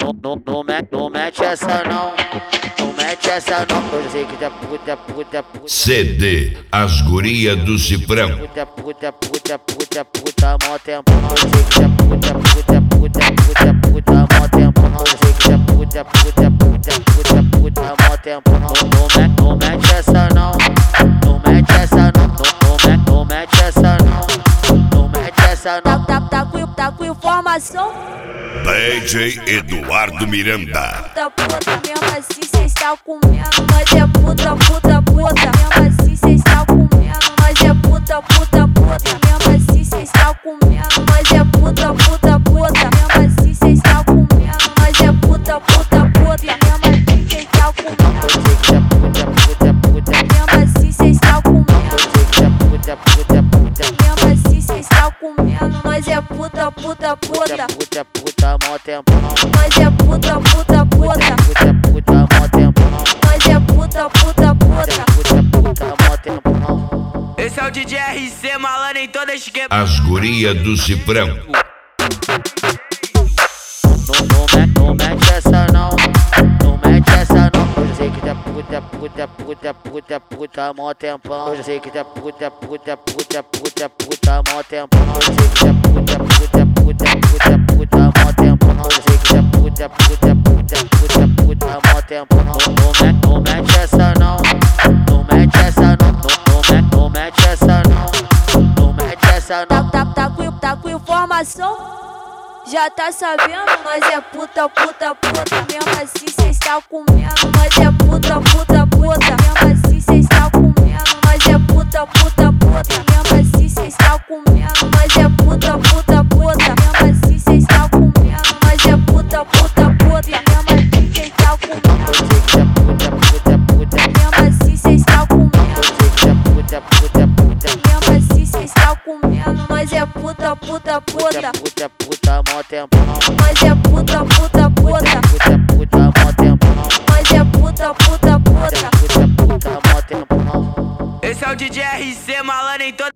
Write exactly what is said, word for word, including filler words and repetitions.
não, não, não, mete, não mete essa não. Não mete essa não. Eu sei que tá puta, puta, puta. C D As Gurias do Cifrão. Puta, puta, puta, puta, puta, mó tempão. Eu sei que tá puta, puta, puta, puta, puta, mó tempão. Eu sei que tá puta, puta, puta, puta, puta, mó tempão. Não, não mete, não mete essa não. Não mete essa não. Não, não mete, não mete essa não. Não mete essa Tá, não. tá, tá, com, tá com informação? D J Eduardo Miranda. Puta, puta, mesmo assim cê está comendo. Nós é puta, puta, puta. Mesmo assim cê está comendo. Nós é puta, puta, puta. Mesmo assim cê está comendo. Nós é puta, puta, puta. Mesmo assim cê está comendo. Nós é puta, puta, puta. Mesmo assim cê está comendo. Eu sei que tá puta, puta, puta. Mesmo assim cê está comendo. Eu sei que tá puta, puta, puta. Mesmo assim cê está comendo. Nós é puta, puta, Puta, puta. puta, puta, mó tempão. Nós é puta, puta, puta. Puta, puta, mó tempão. Nós é puta, puta, puta. Puta, puta, mó tempão. Esse é o D J R C, malandro em toda esquerda. As Gurias do Cifrão. Não, não, mete, não mete essa não. Não mete essa não. Eu sei que tá puta, puta, puta, puta, puta, mó tempão. Eu sei que tá puta, puta, puta, puta, puta, mó tempão. Eu sei que tá puta, puta, puta, puta, puta, mó tempão. Eu sei que tá puta, puta, puta, puta, puta, mó tempão. Não, não mete, não mete essa não. Não mete essa não. Não, não mete, não mete essa não. Não mete essa Tá, não. tá, tá, com, tá com informação? Já tá sabendo? Nós é puta, puta, puta. Mesmo assim cê está comendo. Nós é puta, puta, puta. Mesmo assim cê está comendo. Nós é puta, puta, puta. Mesmo assim cê está comendo. Nós é puta, puta, puta. Mesmo assim cê está comendo. Nós é puta, puta, puta. Mesmo assim cê está comendo. Eu sei que tá puta, puta, puta. Mesmo assim cê está comendo. Eu sei que tá puta, puta, puta. Mesmo assim cê está comendo. Nós é puta, puta, Puta, puta. puta, puta, mó tempão. Nós é puta, puta, puta. Puta, puta, mó tempão. Nós é puta, puta, puta. Puta, puta, mó tempão. Esse é o D J R C, malandro em toda